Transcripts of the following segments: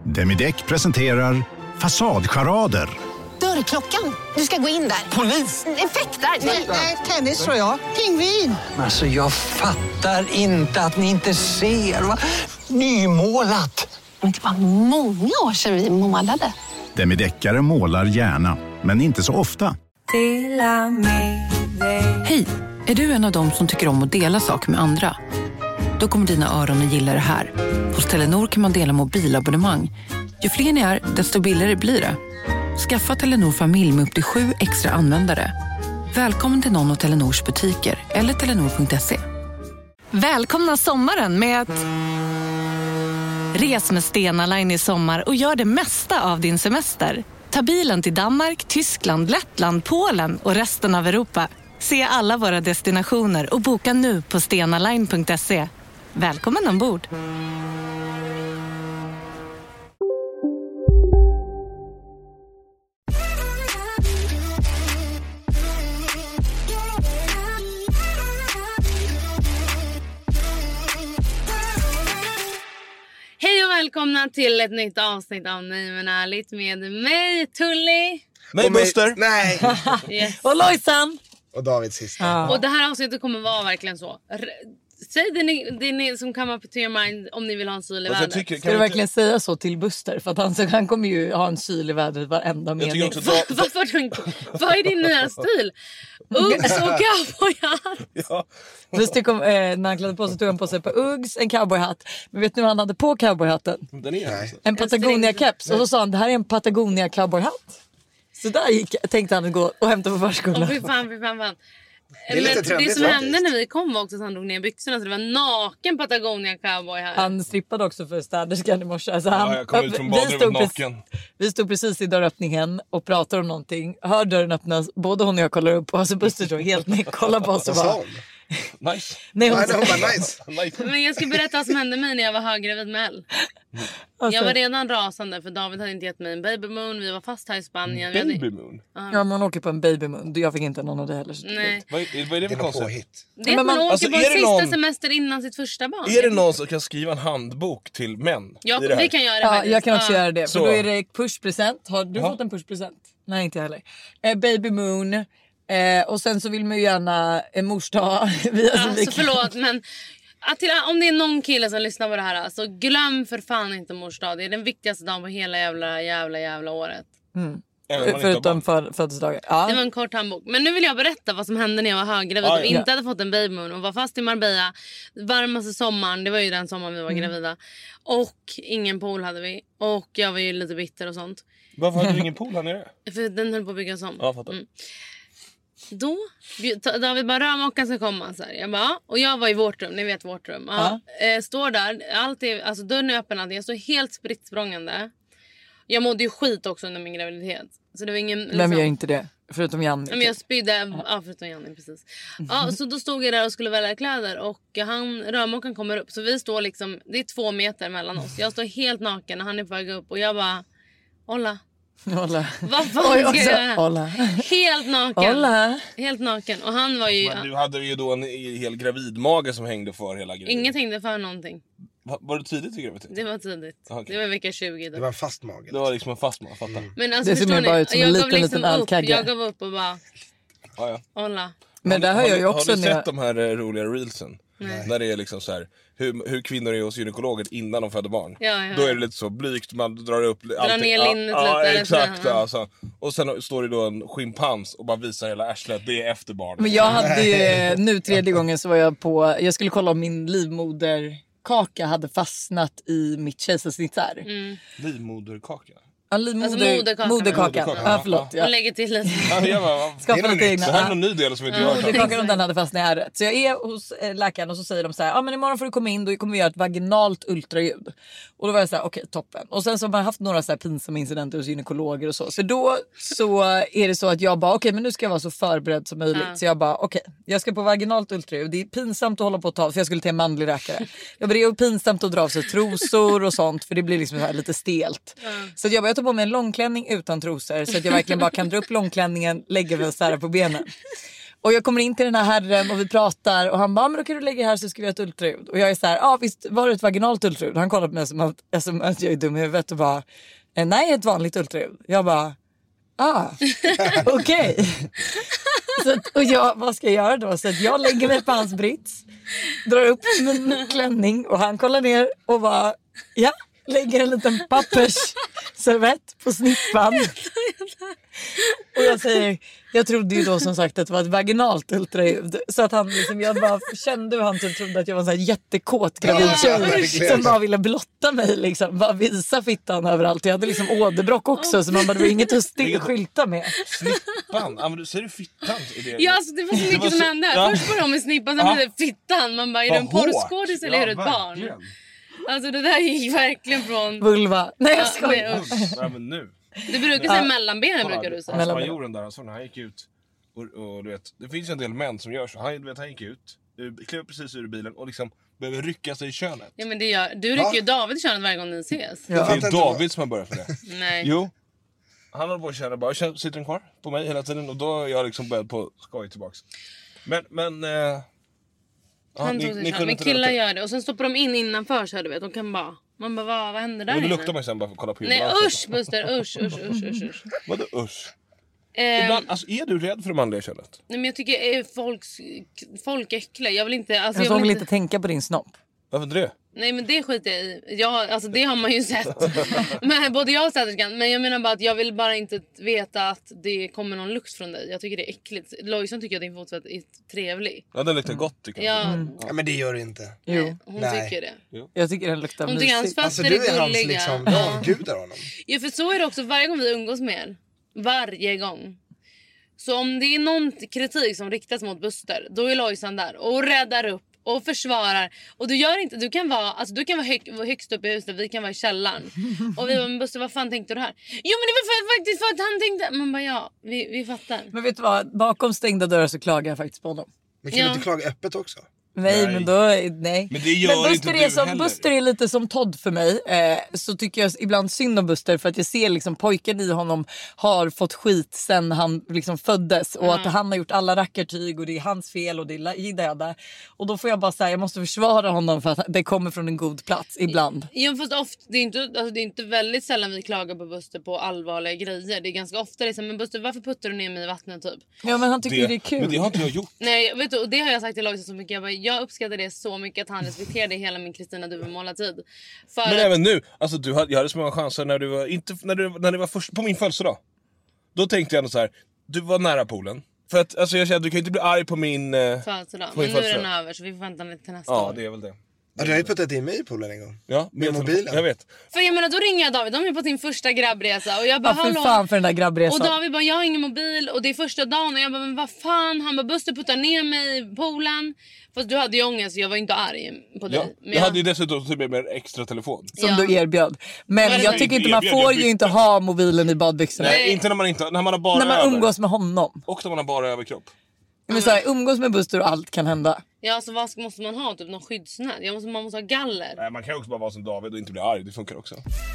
Demideck presenterar Fasadcharader. Dörrklockan. Du ska gå in där. Polis? Effektar? Nej, tennis tror jag. Pingvin. Alltså jag fattar inte att ni inte ser. Va? Nymålat. Men det var många år sedan vi målade. Demideckare målar gärna, men inte så ofta. Hej, är du en av dem som tycker om att dela saker med andra? Då kommer dina öron att gilla det här. Hos Telenor kan man dela mobilabonnemang. Ju fler ni är, desto billigare blir det. Skaffa Telenor familj med upp till 7 extra användare. Välkommen till någon av Telenors butiker eller telenor.se. Välkomna sommaren med att res med Stena Line i sommar och gör det mesta av din semester. Ta bilen till Danmark, Tyskland, Lettland, Polen och resten av Europa. Se alla våra destinationer och boka nu på stenaline.se. Välkommen ombord! Hej och välkomna till ett nytt avsnitt av Nej men ärligt med mig, Tully. Mig, Buster. Nej. Yes. Och Lojsan! Och David sista. Ja. Och det här avsnittet kommer vara verkligen så. Säg det ni som kommer på your mind om ni vill ha en syl i vädret. Ska du verkligen säga så till Buster? För att han kommer ju ha en syl i vädret varenda mening. Vad är din nya stil? Uggs och cowboyhatt. Ja. Buster kom, när han klädde på sig tog han på sig på Uggs, en cowboyhatt. Men vet ni vad han hade på cowboyhatten? Den är En Patagonia-keps. Och så sa han, det här är en Patagonia cowboyhatt. Så där tänkte han gå och hämta på förskolan. Fy fan. Det är lite trendigt, det som faktiskt. hände när vi kom var också att han drog ner byxorna så det var naken Patagonia cowboy här. Han strippade också för städerskan i morse. Så jag kom ut från badrummet naken. Vi stod precis i dörröppningen och pratade om någonting. Hör dörren öppnas, både hon och jag kollar upp. Och så Buster står helt ner, kollar på oss och bara... Nice. Nej, hon Nej, det var nice. Men jag ska berätta vad som hände mig när jag var höggravid med Elle. Alltså, Jag var redan rasande för David hade inte gett mig en baby moon. Vi var fast här i Spanien. Baby moon. ja, man åker på en baby moon. Jag fick inte någon av det heller. Nej. Vad är det Det för var konstigt? påhitt. Det är Men att man åker alltså, på en är det sista någon- semester innan sitt första barn. Är det någon som kan skriva en handbok till män? Ja, i det här? vi kan göra det Ja, faktiskt. jag kan också göra det. För Så. då är det pushpresent. Har du Ja. fått en pushpresent? Nej, inte jag heller. Baby moon. Och sen så vill man ju gärna mors dag. Alltså förlåt men om det är någon kille som lyssnar på det här så glöm för fan inte mors dag. Det är den viktigaste dagen på hela jävla året. Även om man inte har Förutom barn. födelsedagar. Det Ja. var en kort handbok. Men nu vill jag berätta vad som hände när jag var höggravid och inte hade fått en baby moon och var fast i Marbella varmaste sommaren. Det var ju den sommaren vi var gravida. Och ingen pool hade vi. Och jag var ju lite bitter och sånt. Varför hade du ingen pool här nere? För den höll på att byggas om. Ja, fattar. Då David bara rörmokaren ska komma så här. Jag bara, och jag var i vårt rum, ni vet vårt rum. Ja. Står där, allt är, alltså dörren är öppen, jag står helt spritt språngande. Jag mådde ju skit också under min graviditet. Så det var ingen liksom, Vem gör inte det? Förutom Janne. men jag spydde, förutom Janne precis. Ja, så då stod jag där och skulle välja kläder och rörmokaren kommer upp. Så vi står liksom, det är 2 meter mellan oss. Jag står helt naken och han är på väg upp och jag bara, Olla. Hålla. Vad fan ska jag göra? Hålla. Helt naken. Hålla. Helt naken. Och han var ju... Men du hade ju då en hel gravidmage som hängde för hela grejen. Inget hängde för någonting. Var det tidigt i graviditet? Det var tidigt. Okej. Det var vecka 20 då. Det var en fast mage. Det var liksom en fast man, fattar. Men alltså, Det ser förstår mer ni? bara ut som en Jag gav liten upp. alkagge. Jag gav upp och bara, Ja. Olla. Men där har jag ju också Har du när jag... sett de här roliga reelsen? Nej. När det är liksom så här hur kvinnor är hos gynekologer innan de föder barn. Ja. Då är det lite så blygt, man drar upp allting. ner linnet ja, lite, exakt. ja. Alltså. Och sen står det då en schimpans och bara visar hela arslet. Det är efter barn. Men jag hade ju, nu 3:e gången så var jag skulle kolla om min livmoderkaka hade fastnat i mitt kejsarsnitt här. Livmoderkaka. Ja, moderkakan. moderkakan. Ja, förlåt. Ja. Jag lägger till lite. Ja, jag bara, Skaffa lite egna. det här är någon ny del som inte jag har hört. Moderkakan, om den hade fastnat i ärret. Så jag är hos läkaren och så säger de så här, ja men imorgon får du komma in, då kommer vi göra ett vaginalt ultraljud. Och då var jag så här, okej, toppen. Och sen så har man haft några så här pinsamma incidenter hos gynekologer och så. Så då så är det så att jag bara, okej, men nu ska jag vara så förberedd som möjligt. Så jag bara, okej, jag ska på vaginalt ultraljud. Det är pinsamt att hålla på att ta, för jag skulle till en manlig läkare. Jag bara, det är pinsamt att dra av sig trosor och sånt, för det blir liksom så här lite stelt. Så att jag tar på mig en långklänning utan trosor, så att jag verkligen bara kan dra upp långklänningen, lägga mig och sära på benen. Och jag kommer in till den här herren och vi pratar och han bara, men då kan du lägga här så ska vi ha ett ultraljud. Och jag är så här, visst var det ett vaginalt ultraljud? Han kollar på mig som att jag är dum i huvudet och bara, nej, ett vanligt ultraljud. Jag bara, okej. Och vad ska jag göra då? Så att jag lägger mig på hans brits, drar upp min klänning och han kollar ner och bara, lägger en liten pappersservett på snippan. Och jag säger, jag trodde ju då som sagt att det var ett vaginalt ultraljud. Så att han liksom, jag bara kände hur han typ trodde att jag var en sån här jättekåt gravid tjej som bara ville blotta mig liksom. Bara visa fittan överallt. Jag hade liksom åderbråck också så man bara, det var inget att skylta med. Snippan? Säger du fittan? Ja, alltså, det var så mycket som hände. Först var de med snippan, sen blev det fittan. Man bara, är det en porrskådis eller är det ett barn? Alltså det där gick verkligen från... Vulva. Nej, jag skojar. Ja, men nu. Du brukar säga mellanbenen, brukar du säga. Spanjoren där, alltså, han gick ut och du vet, det finns en del män som gör så. Han gick ut, klev precis ur bilen och liksom behöver rycka sig i könet. Ja, men det gör, du rycker ju David i könet varje gång ni ses. Ja. Det är David som har börjat för det. Nej. Jo. Han håller på att känna bara, sitter den kvar på mig hela tiden och då har jag liksom börjat på skoj tillbaks. Men han tog sig men killar gör det. Och sen stoppar de in innanför så här, du vet. De kan bara... Man bara, vad händer där inne? Men det luktar man sen bara för att kolla på Nej, usch Buster, usch. Vadå usch? Ibland, alltså, är du rädd för det manliga könet? Nej, men jag tycker folk äcklar. Jag vill inte... Alltså, jag vill inte tänka på din snopp. Varför det? Nej, men det skiter jag i. Alltså det har man ju sett. Men både jag och Säterskan. Men jag menar bara att jag vill bara inte veta att det kommer någon lukt från dig. Jag tycker det är äckligt. Lojsan tycker att din fotsvett är trevlig. Ja, den luktar gott tycker jag. Ja, men det gör det inte. Jo. Hon tycker det. Jo. Jag tycker den luktar mysigt. Hans fötter alltså, du är hans gulliga. liksom, avgudar honom. Ja, för så är det också varje gång vi umgås med er. Varje gång. Så om det är någon kritik som riktas mot Buster, då är Lojsan där och räddar upp och försvarar. Och du gör inte, du kan vara högst upp i huset, vi kan vara i källaren. Och vi bara, men Buster, vad fan tänkte du här? Jo, men det var faktiskt för att han tänkte. Man bara, vi fattar. Men vet du vad, bakom stängda dörrar så klagar jag faktiskt på honom. Men kan du inte klaga öppet också? Nej, men då nej. Men det gör men inte du heller. Buster är lite som Todd för mig. Så tycker jag ibland synd om Buster för att jag ser liksom pojken i honom har fått skit sen han liksom föddes och att han har gjort alla rackartyg och det är hans fel och det är det. Och då får jag bara säga, jag måste försvara honom för att det kommer från en god plats ibland. Ja, fast ofta, det är inte väldigt sällan vi klagar på Buster på allvarliga grejer. Det är ganska ofta liksom, men Buster, varför puttar du ner mig i vattnet typ? Ja, men han tycker det är kul. Men det har inte jag gjort. Nej, vet du, och det har jag sagt till Lojsan så mycket. Jag uppskattar det så mycket att han respekterade hela min Kristina Duvemåla-tid. Men även nu, alltså jag hade så många chanser när du var när det var först på min födelsedag. Då tänkte jag ändå så här, du var nära poolen. För att alltså jag kände, du kan inte bli arg på min födelsedag. Men nu är den över så vi får vänta lite till nästa år. Ja, det är väl det. Ja, du har ju puttat in mig i poolen en gång. Ja, med mobilen. Jag vet. För jag menar, då ringer jag David. De är på sin första grabbresa. Och jag bara, hallå. Fan för den där grabbresan. Och David bara, jag har ingen mobil. Och det är första dagen. Och jag bara, men vad fan. Han bara, Buster puttar ner mig i poolen. Fast du hade ju ångest så jag var inte arg på dig. Ja, men jag hade ju dessutom typ med extra telefon. Som du erbjöd. Men jag tycker inte man får ju inte ha mobilen i badbyxorna. Nej, inte när man har bara när man umgås med honom. Och när man har bara överkropp. Men så här, umgås med Buster och allt kan hända. Ja, så vad måste man ha? Typ någon skyddsnät? Man måste ha galler. Nej, man kan också bara vara som David och inte bli arg. Det funkar också.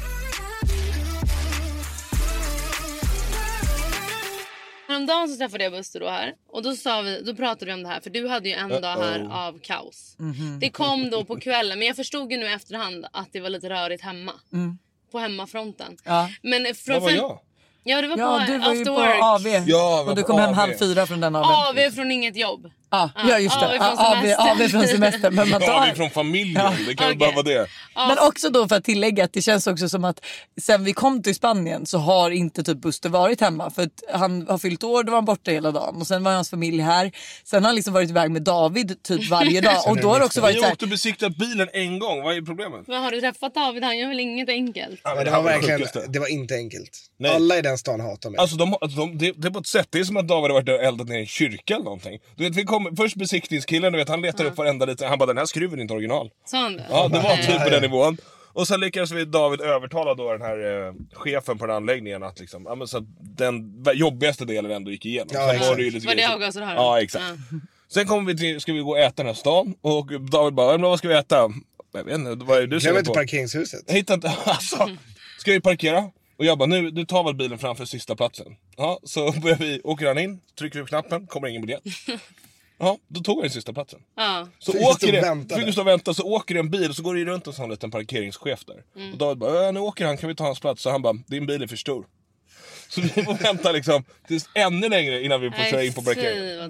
Häromdagen så träffade jag Buster då här. Och då pratade vi om det här. För du hade ju en dag här av kaos. Det kom då på kvällen. Men jag förstod ju nu efterhand att det var lite rörigt hemma. På hemmafronten. Ja. Men vad var jag? Ja, du var du var ju på work. AV. Ja, och du kom hem 3:30 från den AV. AV från inget jobb. Ja, just det. AV från semester. Men man AV från familjen. Det kan ju bara vara det. Men också då för att tillägga att det känns också som att sen vi kom till Spanien så har inte typ Buster varit hemma. För att han har fyllt år, då var han borta hela dagen. Och sen var hans familj här. Sen har han liksom varit iväg med David typ varje dag. Och då har det också varit så här. Vi åkte och besiktat bilen en gång. Vad är problemet? Men har du träffat David? Han gör väl inget enkelt? Ja, men det var verkligen, det var inte enkelt. Nej. Alla i den stan hatar mig. Alltså det är på ett sätt. Det är som att David har varit och eldat ner en kyrka eller någonting. Du vet, vi kom först besiktningskillen, du vet, han letar upp varenda lite. Han bara, den här skruven är inte original. Så han det? Ja, det var typ på den nivån. Och sen lyckades vi David övertala då den här chefen på den anläggningen att liksom, ja, men så att den jobbigaste delen ändå gick igenom. Ja, sen var det ju lite var det avgaser här? Ja, exakt. Sen kommer vi till, ska vi gå och äta den här stan. Och David bara, vad ska vi äta? Jag vet inte, vad är du glöm inte parkeringshuset. Jag hittar inte, alltså. Ska vi parkera? Och jag bara, nu tar väl bilen framför sista platsen. Ja, så åker han in, trycker på knappen, kommer ingen biljett. Ja, då tog han den sista platsen. Ja. Så fick stå och vänta, så åker det en bil och så går det runt en sån liten parkeringschef där. Och David bara, nu åker han, kan vi ta hans plats? Så han bara, din bil är för stor. Så vi får vänta liksom tills ännu längre innan vi får köra in på parkeringen.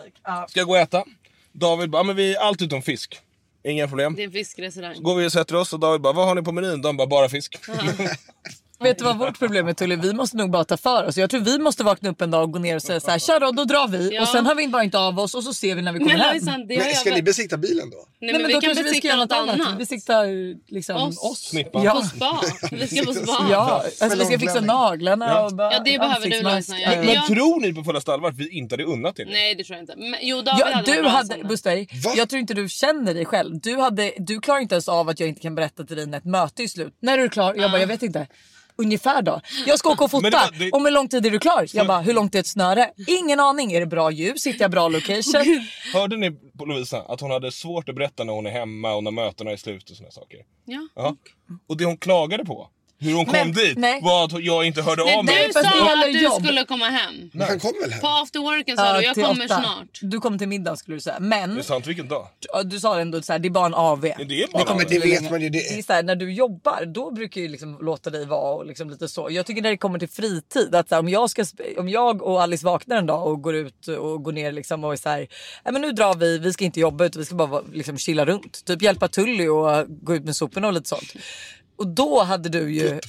Ska jag gå och äta? David bara, men vi är allt utom fisk. Inga problem. Det är en fiskrestaurang. Så går vi och sätter oss och David bara, vad har ni på menyn? De bara fisk. Vet du vad vårt problem är, Tully? Vi måste nog bara ta för oss. Jag tror vi måste vakna upp en dag och gå ner och säga så här: kör då drar vi. Ja. Och sen har vi bara inte av oss och så ser vi när vi kommer hem. Men ska ni besikta bilen då? Nej, men vi kan besikta något annat. Vi besiktar liksom oss. Ja. På spa. Vi ska på spa. Ja, alltså vi ska fixa naglarna och bara, ja, det behöver du lösa. Men tror ni på fullaste allvar att vi inte hade unnat till det? Nej, det tror jag inte. Men, jo, David du hade Buster, jag tror inte du känner dig själv. Du klarar inte ens av att jag inte kan berätta till dig när ett möte är slut. När är du klar? Jag bara, jag vet inte. Ungefär då. Jag ska åka och fota. Om hur lång tid är du klar? Jag bara, hur långt är ett snöre? Ingen aning. Är det bra ljus? Sitter jag bra location? Hörde ni på Lovisa att hon hade svårt att berätta när hon är hemma och när mötena är slut och såna saker? Ja. Och det hon klagade på, hur hon kom dit, var att jag inte hörde av mig. Du sa att du skulle komma hem. Men han kom väl hem? På afterworken sa du, jag kommer snart. Du kommer till middag skulle du säga. Men det är sant, vilken dag? Du sa ändå så här, det är bara en AV. Det är bara men det vet man ju. Det är så här, när du jobbar, då brukar ju liksom låta dig vara och liksom lite så. Jag tycker när det kommer till fritid att så här, om jag och Alice vaknar en dag och går ut och går ner liksom och är så här, men nu drar vi ska inte jobba utan vi ska bara liksom chilla runt. Typ hjälpa Tully och gå ut med soporna och lite sånt. Och då hade du ju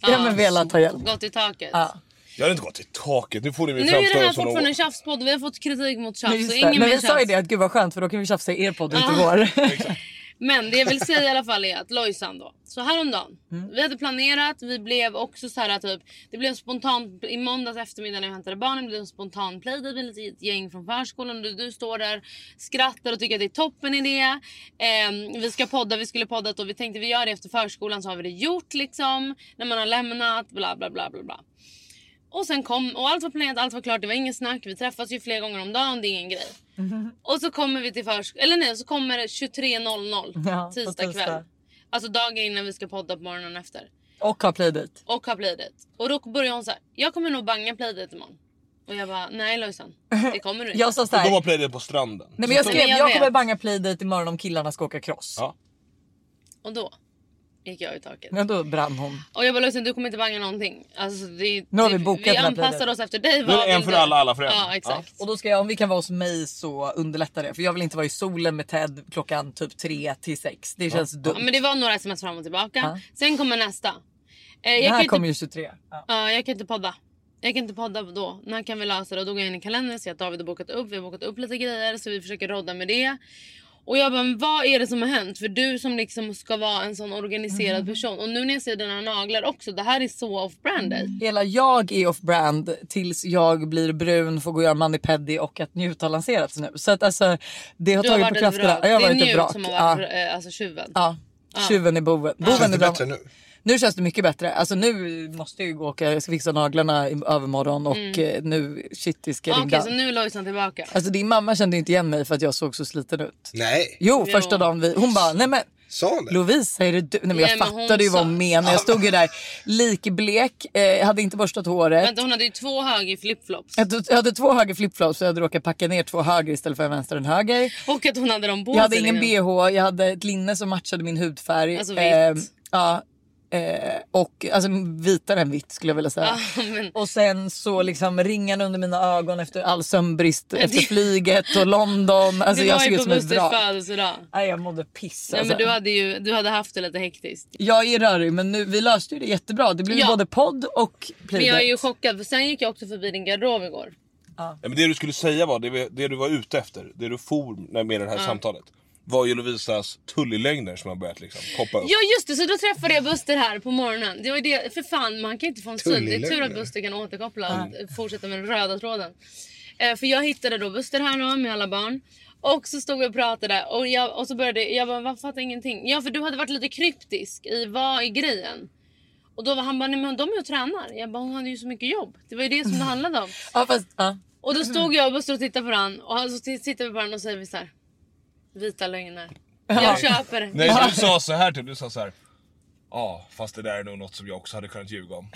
velat ta hjälp. Gått i taket. Ja. Jag hade inte gått i taket. Nu får ni nu är det här fortfarande en tjafspodd. Vi har fått kritik mot tjafs. Så ingen men vi sa ju det att gud vad skönt för då kan vi tjafsa i er podd ut igår. Men det jag vill säga i alla fall är att Lojsan då. Så häromdagen. Vi hade planerat. Vi blev också så här typ. Det blev en spontan. I måndags eftermiddag när vi hämtade barnen. Det blev en spontan playdate med ett gäng från förskolan. Du står där. Skrattar och tycker att det är toppen idé. Vi ska podda. Vi skulle podda. Och vi tänkte vi gör det efter förskolan. Så har vi det gjort liksom. När man har lämnat. Bla bla bla bla bla. Och sen kom. Och allt var planerat. Allt var klart. Det var ingen snack. Vi träffas ju flera gånger om dagen. Det är ingen grej. Och så kommer vi till så kommer det 23.00 tisdag kväll. Alltså dagen innan vi ska podda på morgonen efter. Och ha playdate. Och då börjar hon så här: jag kommer nog banga playdate imorgon. Och jag bara, nej Lojsan, det kommer du inte. Jag sa så här, de har playdate på stranden. Nej, men jag skrev, jag kommer banga playdate imorgon om killarna ska åka cross. Ja. Och då gick jag i taket. Ja, då brann hon. Och jag bara, Lojsan, du kommer inte banga någonting. Alltså, nu har vi bokat. Vi anpassar oss efter dig. Nu är en för alla för en. Ja, exakt. Ja. Och då ska jag, om vi kan vara hos mig så underlättar det. För jag vill inte vara i solen med Ted klockan typ 3 till 6. Det känns dumt. Ja, men det var några sms fram och tillbaka. Ja. Sen kommer nästa. Det här kommer ju 23. Ja, jag kan inte podda. Jag kan inte podda då. När kan vi lösa det? Och då går jag in i kalendern. Så att David har bokat upp. Vi har bokat upp lite grejer. Så vi försöker rodda med det. Och jag bara, men vad är det som har hänt? För du som liksom ska vara en sån organiserad person. Och nu när jag ser dina naglar också. Det här är så off-brand dig. Hela jag är off-brand. Tills jag blir brun. Får gå och göra mani-pedi. Och att Njut har lanserats nu. Så att alltså, det har tagit på krafterna. Jag har varit ett brak. Som har varit alltså tjuven. Ja, tjuven är boven. Boven är bättre nu. Nu känns det mycket bättre. Alltså nu måste jag ju gå och jag ska fixa naglarna i övermorgon. Och nu shit ska ringa. Okej, så nu är Lojsan tillbaka. Alltså din mamma kände inte igen mig för att jag såg så sliten ut. Nej. Jo, första dagen hon bara, nej men Lovisa, är det du? Nej, men jag fattade ju vad hon menade. Jag stod ju där likblek. Jag hade inte borstat håret. Vänta, hon hade ju 2 höger flipflops. Jag hade 2 höger flipflops. Så jag hade råkat packa ner 2 höger istället för en vänster och en höger. Och att hon hade dem på. Jag hade ingen bh. Jag hade ett linne som matchade min hudfärg. Alltså vitt. Ja. Och alltså vitare än vitt skulle jag vilja säga. Och sen så liksom ringan under mina ögon efter all sömnbrist efter flyget och London. Alltså jag såg ut som ett vrak. Nej, jag mådde piss alltså. Men du hade haft det lite hektiskt. Jag är rörig, men nu, vi löste ju det jättebra. Det blev både podd och playdate. Men jag är ju chockad för sen gick jag också förbi din garderob igår. Ja, men det du skulle säga var det du var ute efter. Det du for med det här samtalet var ju Lovisas tullilängder som har börjat liksom poppa upp. Ja just det, så då träffade jag Buster här på morgonen. Det var det, för fan man kan inte få en synd. Det är tur att Buster kan återkoppla och fortsätta med den röda tråden. För jag hittade då Buster här då med alla barn. Och så stod vi och pratade och så började jag bara, vad fattar ingenting. Ja, för du hade varit lite kryptisk i vad är grejen. Och då var han bara, nej men de är ju och tränar. Jag bara, hon hade ju så mycket jobb. Det var ju det som det handlade om. Och då stod jag och Buster och tittade på han. Och så tittar vi på han och säger vi så här: vita lögner. Jag köper det. Nej, du sa så här typ, du sa så här: Ja, fast det där är nog något som jag också hade kunnat ljuga om.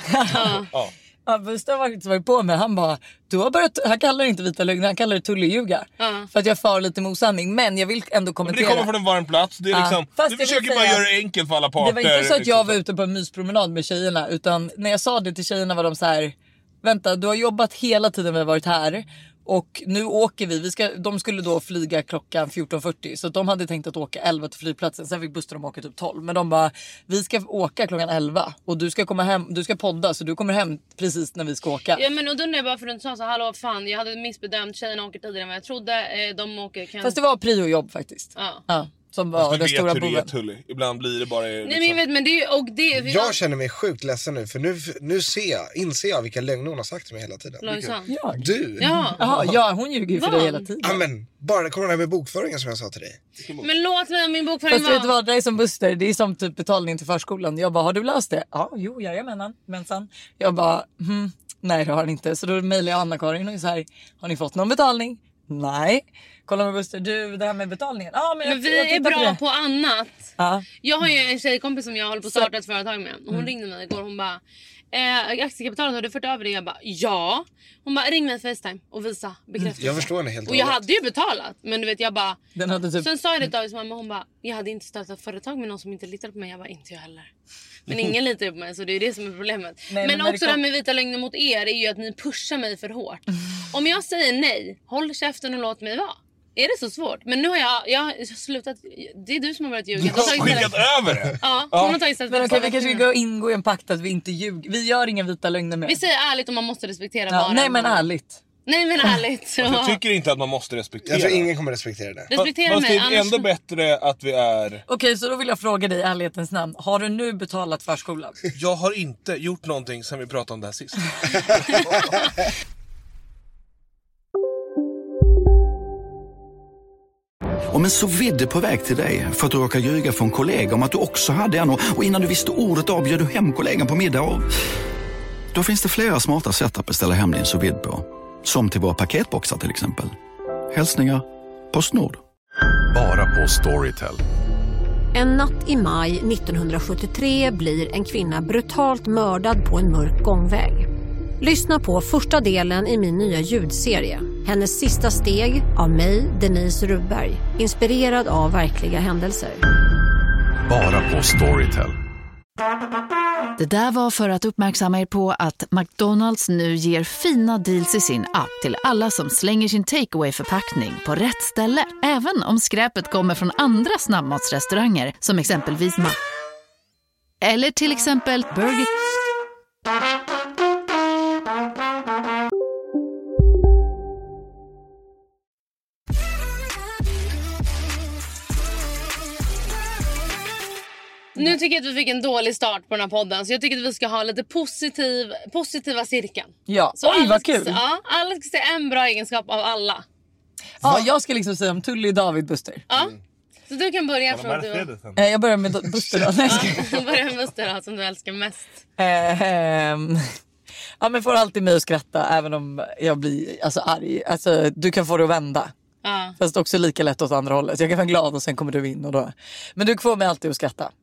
Ja, Buster har faktiskt varit på mig. Han bara, han kallar det inte vita lögner, han kallar det tulljuga. För att jag far lite med osanning. Men jag vill ändå kommentera. Men det kommer från en varm plats. Det är liksom, du försöker bara göra det enkelt för alla parter. Det var inte så att jag var ute på en myspromenad med tjejerna. Utan när jag sa det till tjejerna var de så här: vänta, du har jobbat hela tiden vi har varit här. Och nu åker vi de skulle då flyga klockan 14.40. Så de hade tänkt att åka 11 till flygplatsen. Sen fick Buster åka typ 12. Men de bara, vi ska åka klockan 11. Och du ska komma hem, du ska podda. Så du kommer hem precis när vi ska åka. Ja, men och då när jag bara för att du sa så, hallå fan, jag hade missbedömt, tjejerna åker tidigare än vad jag trodde. De åker Fast det var prio-jobb faktiskt. Ja. Som var den stora boven. Ibland blir det bara liksom... Nej, men jag vet, men det är ju... Jag känner mig sjukt ledsen nu. För nu inser jag vilka lögner hon har sagt till mig hela tiden. Ja. Du? Ja, hon ljuger ju för dig hela tiden. Ja, men bara det kommer det här med bokföringen som jag sa till dig. Men låt mig min bokföring vara. Fast vet du vad, det är som Buster. Det är som typ betalning till förskolan. Jag bara, har du löst det? Ja, jo, jajamensan. Jag bara, nej det har han inte. Så då mejlar jag Anna-Karin och så här, har ni fått någon betalning? Nej. Kolla med Buster, det här med betalningen. Men vi är bra på annat. Ja. Jag har ju en tjejkompis som jag håller på att starta ett företag med. Hon ringde mig igår, hon bara, aktiekapitalet, har du fått över det? Jag bara, ja. Hon bara, ring mig FaceTime och visa bekräftelse. Jag förstår henne helt. Och jag hade ju betalat, men du vet jag bara typ... Sen sa jag det till Davids mamma, hon bara, jag hade inte startat ett företag med någon som inte litar på mig. Jag bara, inte jag heller. Men ingen litar på mig, så det är det som är problemet. Nej, men också det här med vita lögner mot er är ju att ni pushar mig för hårt. Om jag säger nej, håll käften och låt mig vara. Är det så svårt? Men nu har jag slutat. Det är du som har börjat ljuga. Du har skickat över det? Ja, hon har tagit stället. Men okej, vi kanske ska ingå i en pakt att vi inte ljuger. Vi gör inga vita lögner mer. Vi säger ärligt och man måste respektera varandra. Nej men ärligt. Jag tycker inte att man måste respektera. Jag tror ingen kommer respektera det. Respektera mig, det är ändå bättre att vi är... Okej, så då vill jag fråga dig i ärlighetens namn. Har du nu betalat förskolan? Jag har inte gjort någonting sen vi pratade om det här sist. Om en så vidde på väg till dig för att du råkar ljuga för en kollega om att du också hade en och innan du visste ordet av bjöd du hem kollegan på middag och... Då finns det flera smarta sätt att beställa hem din sous vide på. Som till våra paketboxar till exempel. Hälsningar Postnord. Bara på Storytel. En natt i maj 1973 blir en kvinna brutalt mördad på en mörk gångväg. Lyssna på första delen i min nya ljudserie. Hennes sista steg av mig, Denise Rubberg. Inspirerad av verkliga händelser. Bara på Storytel. Det där var för att uppmärksamma er på att McDonalds nu ger fina deals i sin app till alla som slänger sin takeaway-förpackning på rätt ställe. Även om skräpet kommer från andra snabbmatsrestauranger som exempelvis eller till exempel Burger. Nu tycker jag att vi fick en dålig start på den här podden. Så jag tycker att vi ska ha lite positiva cirkeln. Ja, så oj vad kul. Alla ska säga en bra egenskap av alla. Ja, jag ska liksom säga om Tully, David, Buster. Ja, så du kan börja från du. Jag börjar med Buster då. Jag börjar med Buster då, som du älskar mest. Ja, men får alltid mig att skratta även om jag blir arg. Alltså, du kan få det att vända. Fast också lika lätt åt andra hållet. Jag kan vara glad och sen kommer du in och då. Men du får mig alltid att skratta.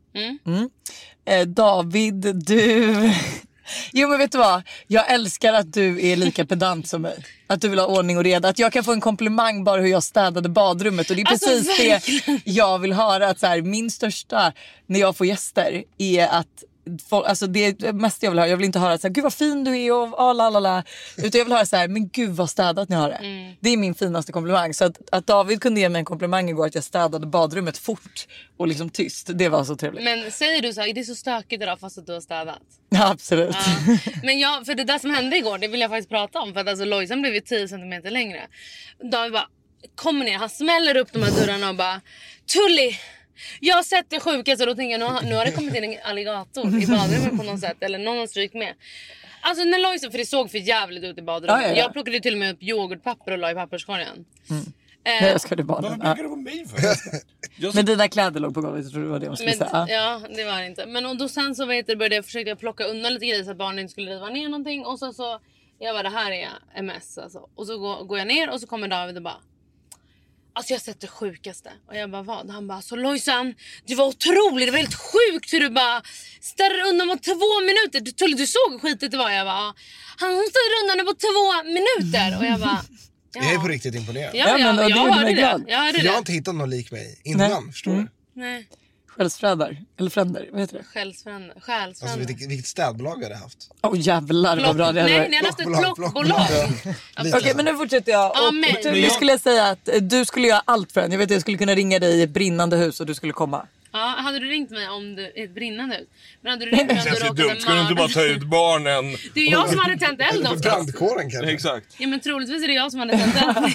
David, du... Jo men vet du vad? Jag älskar att du är lika pedant som mig. Att du vill ha ordning och reda. Att jag kan få en komplimang bara hur jag städade badrummet. Och det är precis det jag vill höra. Att så här, min största när jag får gäster är att alltså det är det mesta jag vill höra. Jag vill inte höra så här, gud vad fin du är och lalala. Utan jag vill höra så här, men gud vad städat ni har det. Det är min finaste komplimang. Så att David kunde ge mig en komplimang igår att jag städade badrummet fort och liksom tyst. Det var så trevligt. Men säger du så här, det är så stökigt idag fast att du har städat? Ja, absolut. Men för det där som hände igår, det vill jag faktiskt prata om. För att alltså Lojsan blev ju 10 centimeter längre. David bara kommer ner, han smäller upp de här dörrarna och bara, Tully! Jag har sett det sjukaste och då tänker jag, nu har det kommit in en alligator i badrummet på något sätt. Eller någon har strykt med. Alltså när Lojsan, för det såg för jävligt ut i badrummet. Ja. Jag plockade till och med upp yoghurtpapper och la i papperskorgen. Jag ska bada. Varför brukar det vara mig för? Men dina kläder låg på golvet, jag tror det var det jag skulle säga. Ja, det var det inte. Men och då sen så försökte jag plocka undan lite grejer så att barnen inte skulle riva ner någonting. Och så jag bara, det här är MS alltså. Och så går jag ner och så kommer David och bara, Alltså jag har sett det sjukaste. Och jag bara, vad? Han bara, så Lojsan, du var otrolig. Det var helt sjukt hur du bara ställer undan på 2 minuter. Du såg skitet det var. Jag bara, han ställer undan på 2 minuter. Och jag bara, ja. Jag är på riktigt imponerad. Jag hörde det. Jag har inte hittat någon lik mig innan, förstår du? Nej. Själsfrändar, eller fränder, vad heter det? Själsfränder. Alltså vilket städbolag vi hade haft. Jävlar vad bra det hade varit. Nej, ni hade haft ett plockbolag. Okej, men nu fortsätter jag. Nu skulle jag säga att du skulle göra allt för en. Jag vet att jag skulle kunna ringa dig i ett brinnande hus och du skulle komma. Ja, hade du ringt mig om du ett brinnande hus? Men hade du ringt mig om du råkade dumt. Ska du inte bara ta ut barnen? Det är jag som hade tänt eld oftast. Brandkåren kanske. Exakt. Ja, men troligtvis är det jag som hade tänt eld.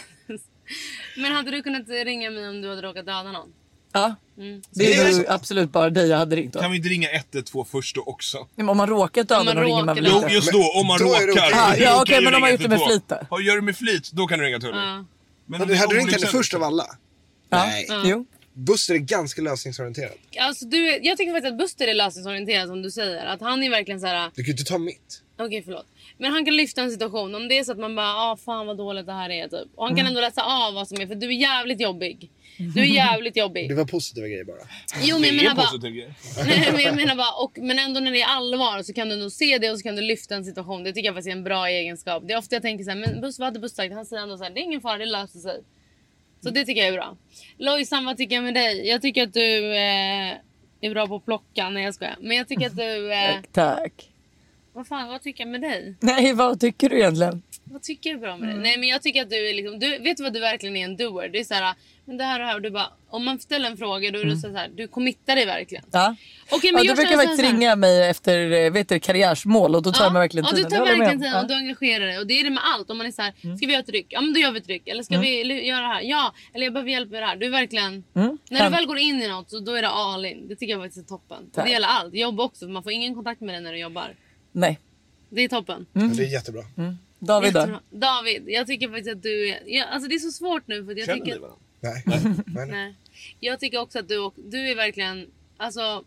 Men hade du kunnat ringa mig om du hade råkat döda någon? Ja, det är ju absolut bara dig jag hade ringt då. Kan vi inte ringa 112 först då också? Men om man råkar döda någon ringer man väl inte? Jo, just då, om man råkar. Ja, okej, men om man gjort det med flit då? Ja, gör det med flit, då kan du ringa tullen. Men du hade ringt henne först av alla? Nej. Jo. Buster är ganska lösningsorienterad. Alltså jag tycker faktiskt att Buster är lösningsorienterad som du säger. Att han är verkligen så här. Du kan ju inte ta mitt. Okej, förlåt. Men han kan lyfta en situation. Om det är så att man bara, fan vad dåligt det här är typ. Och han kan ändå läsa av vad som är. För du är jävligt jobbig. Du är jävligt jobbig. Det var positiva grejer bara. Jo, men jag menar bara. Nej, men jag menar bara. Men ändå när det är allvar så kan du nog se det och så kan du lyfta en situation. Det tycker jag faktiskt är en bra egenskap. Det är ofta jag tänker så här, men vad hade Buster sagt? Han säger ändå så här, det är ingen fara, det löser sig. Så det tycker jag är bra. Lojsan, vad tycker jag med dig? Jag tycker att du är bra på att plocka. Nej, jag skojar. Men jag tycker att du... Tack. Vad tycker jag med dig? Nej, vad tycker du egentligen? Vad tycker du bra med dig? Nej, men jag tycker att du är liksom... vet du vad du verkligen är en doer? Det är så här, men det här och det här. Och du bara, om man ställer en fråga, då är du så här, du committar dig verkligen. Ja. Okej, men du brukar faktiskt ringa mig efter karriärsmål. Och då tar jag mig verkligen tiden. Ja, du tar verkligen tiden och du engagerar dig. Och det är det med allt. Om man är så här, ska vi göra ett tryck? Ja, men då gör vi ett tryck. Eller ska vi göra det här? Ja, eller jag behöver hjälp med det här. Du är verkligen... När du väl går in i något, så då är det all in. Det tycker jag faktiskt är toppen. Det gäller allt. Jobb också, för man får ingen kontakt med dig när du jobbar. Nej. Det är toppen. Det är jättebra. David då? David, jag tycker faktiskt att du är... alltså det är så svårt nu. För jag känner tycker... ni varandra? Nej. Jag tycker också att du är verkligen... alltså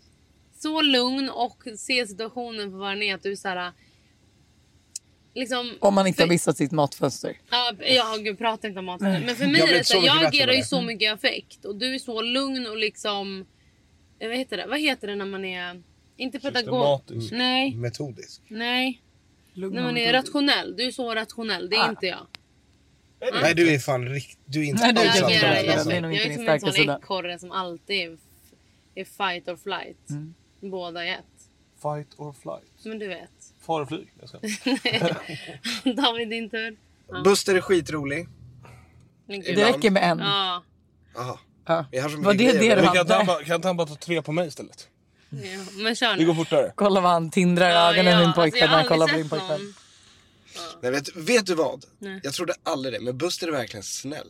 så lugn och ser situationen för vad den är. Att du är så här... liksom, om man inte har missat sitt matfönster. Ja, jag pratar inte om matfönster. Men för mig är det så, jag agerar ju så mycket affekt. Och du är så lugn och liksom... vad heter det när man är... inte pedagog. Nej. Metodisk. Nej. När man är rationell. Du är så rationell. Det är inte jag. Nej, du är fan du är inte alls jag är som en sån ekorre som alltid är fight or flight. Båda i ett. Fight or flight. Men du vet. Far och flyg. David, din tur. Buster är skitrolig. Det räcker med en. Ja. Aha. Vad det du hade? Kan inte han bara ta 3 på mig istället? Ja, men kör nu. Det går fortare. Kolla vad han tindrar ögonen min pojkvän när han kollar på din pojkvän. Nej, vet du vad? Nej. Jag trodde aldrig det, men Buster är verkligen snäll.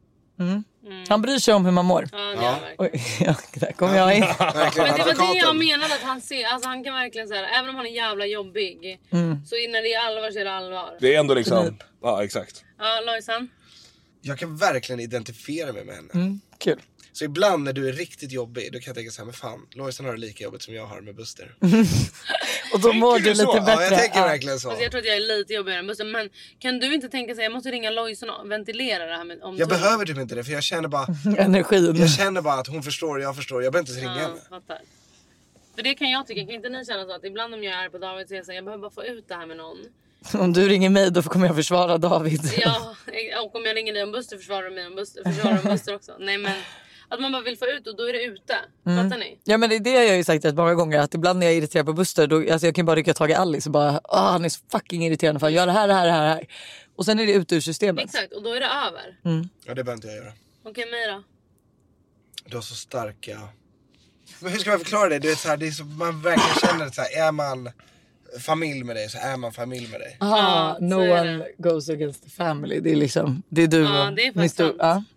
Han bryr sig om hur man mår. Ja. Oj, där kommer jag in. Men det var det jag menade, att han ser, alltså han kan verkligen säga, även om han är jävla jobbig, så när det är allvar så är det allvar. Det är ändå liksom, ja exakt. Ja, Lojsan. Jag kan verkligen identifiera mig med henne. Kul. Så ibland när du är riktigt jobbig, då kan jag tänka så här, men fan, Lojsan har det lika jobbigt som jag har med Buster. Och då mår du lite bättre. Ja, jag tänker verkligen så. Alltså, jag tror att jag är lite jobbigare än Buster. Men kan du inte tänka sig, jag måste ringa Lojsan och ventilera det här med om jag behöver typ inte det, för jag känner bara energin. Jag känner bara att hon förstår, jag förstår. Jag behöver inte ringa henne. Fattar. För det kan jag tycka, kan inte ni känna så att ibland om jag är på David så jag säger, jag behöver bara få ut det här med någon. Om du ringer mig då kommer jag försvara David. Ja, och om jag ringer dig om Buster försvarar du mig om Buster, försvarar om Buster också. Nej, men att man bara vill få ut och då är det ute. Fattar ni? Ja, men det har jag ju sagt rätt många gånger. Att ibland när jag är irriterad på Buster då, alltså jag kan bara rycka tag i Alice och bara han är så fucking irriterande för att göra det här. Och sen är det ut ur systemet. Exakt, och då är det över. Ja, det behöver inte jag göra. Okej, Mira. Du har så starka... Men hur ska man förklara det? Du vet, så här, det är så, man verkligen känner så här, är man familj med dig så är man familj med dig. No one goes against the family. Det är liksom, det är du och det är faktiskt sant.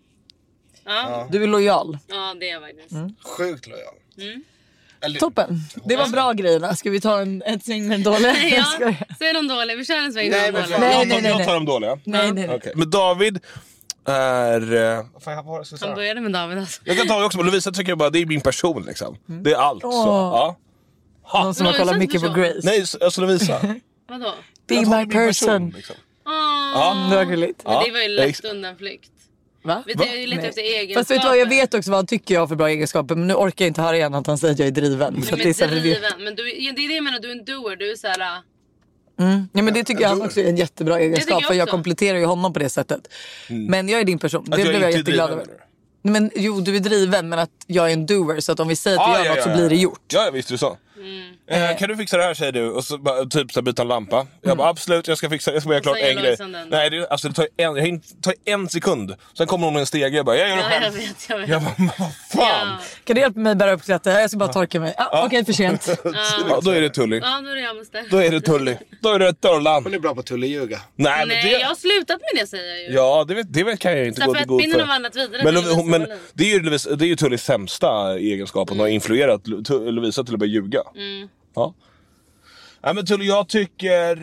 Ja. Du är lojal. Ja, det är jag faktiskt. Sjukt lojal. Eller, toppen. Det var bra grejerna. Ska vi ta ett sväng med en dålig? Nej, säg de dåliga. Vi kör en sväng med de dåliga. Nej. Jag tar de dåliga. Nej. Okay. Men David är... Han började med David alltså. Jag kan ta det också, men Lovisa tycker jag bara, det är min person liksom. Det är allt. Så. Ja. Någon som har kollat mycket på Grace. Nej, alltså Lovisa. Vadå? Be my person. Liksom. Det var gulligt. Men det var ju lätt undanflykt. Va? Vi letar efter egenskaper. Fast vet du vad, jag vet också vad han tycker jag har för bra egenskaper. Men nu orkar jag inte höra igen att han säger att jag är driven. För Men det är driven. Men det är det jag menar, du är en doer. Du är så här... Ja, men det tycker jag han också är en jättebra egenskap. För jag kompletterar ju honom på det sättet. Men jag är din person. Det blev jag jätteglad över. Men jo, du är driven, men att jag är en doer. Så att om vi säger att vi gör något så blir det gjort. Ja, visst du så. Kan du fixa det här, säger du? Och så bara, typ så byta en lampa. Jag bara, absolut, jag ska fixa. Jag ska göra klart en grej. Nej, det tar en sekund. Sen kommer hon med en stege. Jag bara, jag gör det själv. Jag vet. Jag bara, vad fan? Kan du hjälpa mig bära upp skrattet? Jag ska bara torka mig. Okej, för sent. Då är det Tully. Ja, då är det jag måste. Då är det Tully. Då är det Tullan. Hon är bra på Tully-ljuga. Nej, jag har slutat med det, säger jag ju. Ja, det kan jag inte gå till god för. Pinnen har vandrat vidare. Men det är ju Tullys sämsta egenskap. Hon har influerat Lovisa till att börja ljuga. Ja. Nej, men Tully, jag tycker...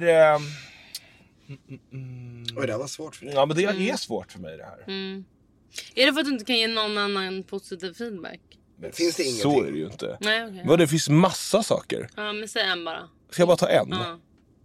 Oj, det var svårt för dig. Ja, men det är svårt för mig det här. Är det för att du inte kan ge någon annan positiv feedback? Men finns det ingenting? Så är det ju inte. Nej, okej. Vad, det finns massa saker. Ja, men säg en bara. Ska jag bara ta en? Ja.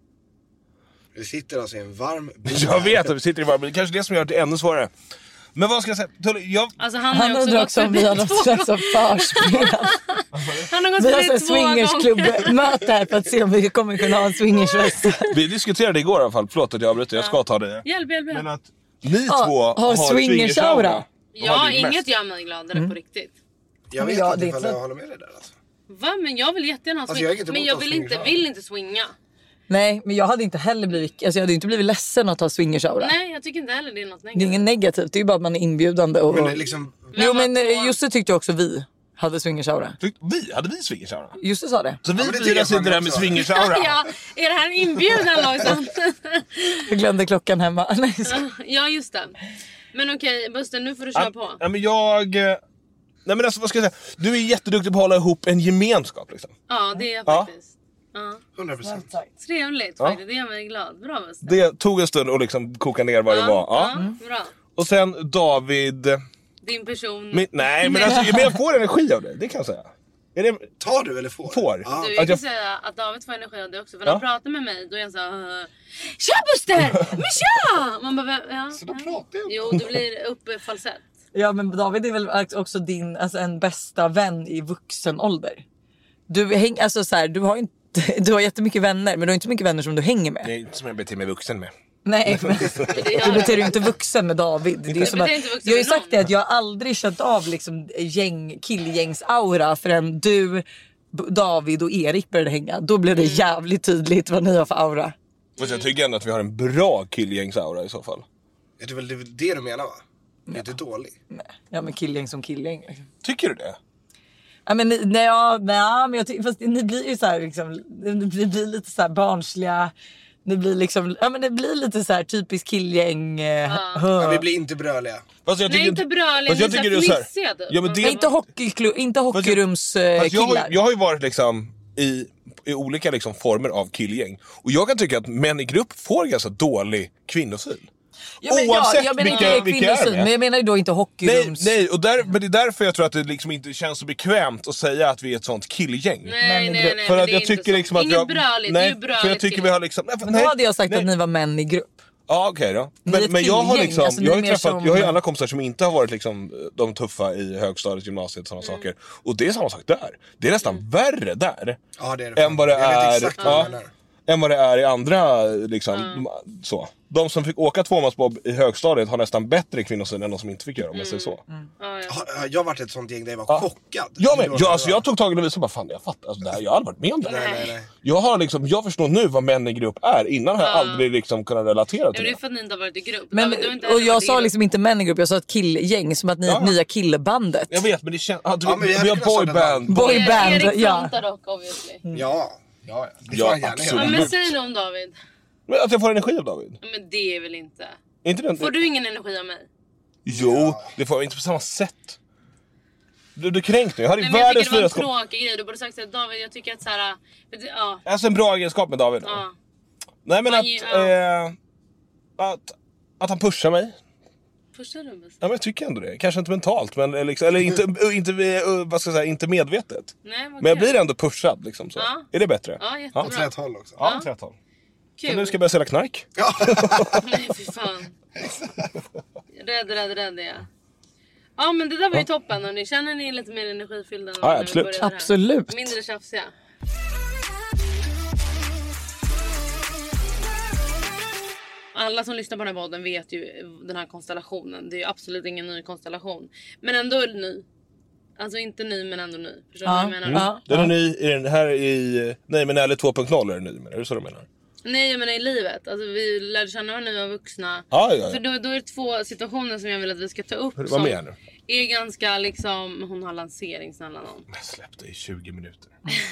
Vi sitter alltså i en varm bil. Jag vet att vi sitter i varm bil. Kanske det som gör det ännu svårare. Men vad ska jag säga? Tully, Alltså, han undrar också om vi har något slags förspel. Han har gått vi har förbi en swingersklubb-möte här för att se om vi kommer kunna ha en swingersfest. Vi diskuterade igår i alla fall. Förlåt att jag avbryter, jag ska ta det. Hjälp. Men att ni två har swingers-aura. Ja, inget gör mig gladare på riktigt. Jag vet inte ifall jag håller med dig där alltså. Va? Men jag vill jättegärna ha swing. Alltså, men jag vill inte swinga. Nej, men jag hade inte heller blivit... Alltså jag hade inte blivit ledsen att ha swingers-aura. Nej, jag tycker inte heller det är något negativt. Det är inget negativt, det är ju bara att man är inbjudande. Och... Men liksom... Jo, men Jussi tyckte också vi hade swingers-aura. Hade vi swingers-aura? Jussi sa det. Så vi firar sig det där med swingers-aura? Ja, är det här en inbjudan Lojsan? Jag glömde klockan hemma. Nej, ja, just det. Men okej, Buster, nu får du köra på. Ja, men nej, men alltså, vad ska jag säga? Du är jätteduktig på att hålla ihop en gemenskap liksom. Ja, det är jag faktiskt. Ja. 100%. Trevligt faktiskt, det gör mig glad. Bra, Buster. Det tog en stund att liksom koka ner vad det var. Ja. Bra. Och sen David... Din person. Nej, men alltså, jag får energi av det kan jag säga. Är det... Tar du eller får? Får. Ja. Du, jag kan säga att David får energi av det också. För när han pratar med mig, då är jag så här... Tja Buster! Men tja! Man bara, så då pratar jag. Jo, du blir uppe falsett. Ja, men David är väl också din en bästa vän i vuxen ålder. Du har jättemycket vänner, men du har inte så mycket vänner som du hänger med. Det är inte som jag beter mig vuxen med. Nej, men du beter ju inte vuxen med David. Det är som att, jag har ju sagt det att jag aldrig känt av liksom killgängs-aura förrän du, David och Erik började hänga. Då blev det jävligt tydligt vad ni har för aura. Fast jag tycker ändå att vi har en bra killgängs-aura i så fall. Är det väl det du menar, va? Ja. Är du dålig? Nej. Ja, men killgäng som killgäng liksom. Tycker du det? Ja, men men jag tycker, fast ni blir ju så här liksom, ni blir lite så här barnsliga. Det blir liksom, ja men det blir lite så här typiskt killgäng. Ja, vi blir inte bröliga. Nej, inte bröliga, ni är så fnissiga. Ja, men inte hockeyrumskillar. Jag har ju varit liksom i olika liksom former av killgäng. Och jag kan tycka att män i grupp får ganska dålig kvinnosyn. Ja, men jag menar inte kvinnosyn, men jag menar ju då inte hockeyrums. Nej, men det är därför jag tror att det liksom inte känns så bekvämt att säga att vi är ett sånt killgäng. Nej, för att jag tycker liksom att ingen bröligt, det är ju bröligt. För jag tycker vi har liksom... Men då hade jag sagt att ni var män i grupp. Ja, okej då. Men jag har liksom, alltså, jag har ju alla kompisar som inte har varit liksom de tuffa i högstadiet, gymnasiet och sådana saker. Och det är samma sak där. Det är nästan värre där. Ja, det är det. Än vad det är. Än vad det är i andra liksom, så. De som fick åka tvåmansbob i högstadiet har nästan bättre kvinnosyn än de som inte fick göra, om jag säger så. Jag har varit ett sånt gäng där jag var chockad. Jag tog tag i det och bara, fan jag fattar, alltså, det här, jag har aldrig varit med om det. Nej. Jag förstår nu vad män i grupp är. Innan har jag aldrig liksom kunnat relatera till det. Det är för att ni inte har varit i grupp. Men, och jag sa liksom inte män i grupp, jag sa ett killgäng, som att ni är ett nya killbandet. Jag vet, men det känns... vi har boyband. Boyband, Erik frontar dock, obviously. Ja, absolut. Men säg nu om David. Men att jag får energi av David? Men det är väl inte den, får du ingen energi av mig? Jo, det får jag inte på samma sätt. Du kränkt nu. Jag hade världens fyra skåp. Det var en tråkig grej. Du borde sagt att David, jag tycker att så här, alltså en bra egenskap med David. Ja. Nej, men att han pushar mig. Pushar du mig? Ja, men jag tycker ändå det. Kanske inte mentalt, men liksom, eller inte vad ska jag säga, inte medvetet. Nej, men jag blir ändå pushad liksom så. Ja. Är det bättre? Ja, jättebra. Åt rätt håll också. Ja, åt rätt håll. Så nu ska jag börja sälja knark. Nej, fy fan. Rädd, ja. Ja, men det där var ju toppen. Och ni känner ni lite mer energifyllda? Ja, absolut. Absolut. Mindre tjafsiga. Alla som lyssnar på den här podden vet ju den här konstellationen. Det är ju absolut ingen ny konstellation. Men ändå ny. Alltså inte ny men ändå ny. Förstår du vad jag menar? Ja. Den är ny i den här i... Nej men eller 2.0 är den ny. Är det så du menar? Nej, jag menar i livet. Alltså vi lärde känna varandra när vi var vuxna. Ja. För då är det 2 situationer som jag vill att vi ska ta upp. Vad menar du? Är ganska liksom... Hon har lansering snälla någon. Jag släppte i 20 minuter.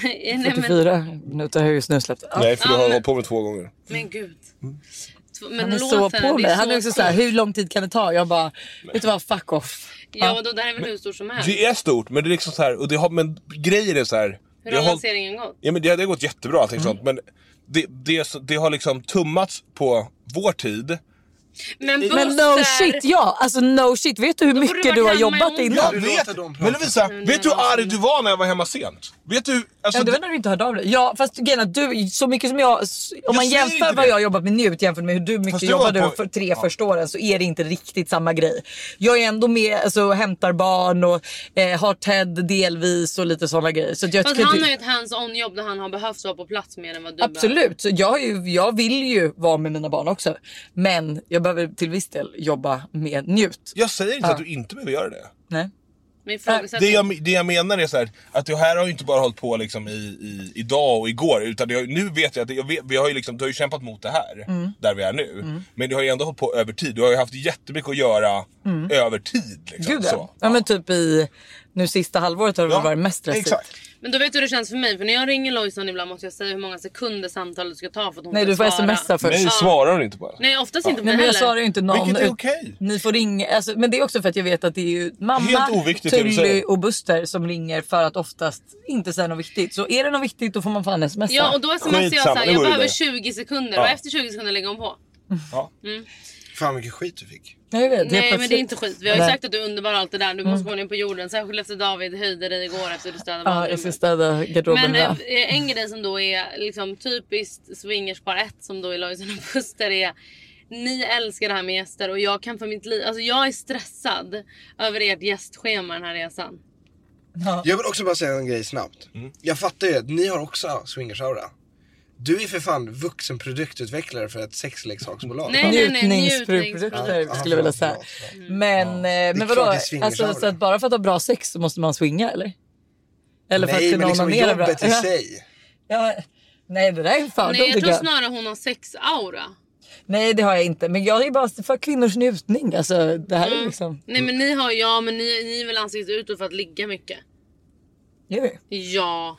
44 minuter har jag just nu släppt. Nej, för du har hållit på med 2 gånger. Men gud. Men han är så på mig. Han är också så här, hur lång tid kan det ta? Jag bara, vet du vad, fuck off. Ja, då det här är väl hur stort som helst. Det är stort, men det är liksom så här, och det har, men grejer är så här. Hur har lanseringen gått? Ja, men det har gått jättebra allting sånt, men det har liksom tummats på vår tid. Men no shit, ja. Alltså no shit. Vet du hur mycket du har jobbat innan? Jag vet. Men Lovisa, vet du hur arg du var när jag var hemma sent? Vet du? Alltså, ja, det var när du inte hörde av dig. Ja, fast Gena, du, så mycket som jag... Om man jämför vad jag har jobbat med Njut jämfört med hur du mycket jobbade för 3 första åren, så är det inte riktigt samma grej. Jag är ändå med, alltså hämtar barn och har Ted delvis och lite sådana grejer. Så jag fast han har ju ett hands-on jobb där han har behövt vara på plats mer än vad du absolut. Så jag vill ju vara med mina barn också. Men jag behöver till viss del jobba med Njut. Jag säger inte att du inte behöver göra det. Nej. Det jag menar är så här, att det här har ju inte bara hållit på liksom idag och igår, utan nu vet jag att vi har ju liksom, du har ju kämpat mot det här där vi är nu, men du har ju ändå hållit på över tid. Du har ju haft jättemycket att göra över tid liksom. Gud, så. Ja, men typ i nu sista halvåret har det varit mest stressigt. Exakt. Men då vet du hur det känns för mig. För när jag ringer Lojsan ibland måste jag säga hur många sekunder samtalet ska ta för att hon nej, du får svara. smsa först. Nej, svarar hon inte på det? Nej, oftast inte på nej, det men jag heller. svarar ju inte någon. Vilket är okej. Ni får ringa, alltså, men det är också för att jag vet att det är ju mamma, Tully och Buster som ringer för att oftast inte säga något viktigt. Så är det något viktigt då får man fan smsa. Ja, och då smsar jag såhär, jag behöver 20 sekunder och efter 20 sekunder lägger hon på. Ja. Fan vilken skit du fick. Jag vet, nej men det är inte skit. Vi har ju sagt att du är underbar allt det där. Du måste gå ner på jorden. Särskilt efter David höjde dig igår efter att du städade badrummet. Ja, jag ska städa garderoben. Men en grej som då är liksom typiskt swingerspar 1 som då är Lojsan och Buster är: ni älskar det här med gäster och jag kan för mitt liv, alltså jag är stressad över ert gästschema den här resan. Ja. Jag vill också bara säga en grej snabbt. Jag fattar ju att ni har också swingersaura. Du är för fan vuxen produktutvecklare för ett sexleksaksbolag. Njutningsprodukter skulle jag vilja säga. Men vadå? Alltså, så att bara för att ha bra sex så måste man swinga, eller? Eller för att kunna liksom onanera bra. Jobbet i sig. Ja, nej, det där är fan. Nej, jag tror snarare hon har sexaura. Nej, det har jag inte. Men jag är bara för kvinnors njutning. Alltså, det här är liksom... Nej, men ni har, men ni vill ansiktet utåt för att ligga mycket. Gör vi? Ja.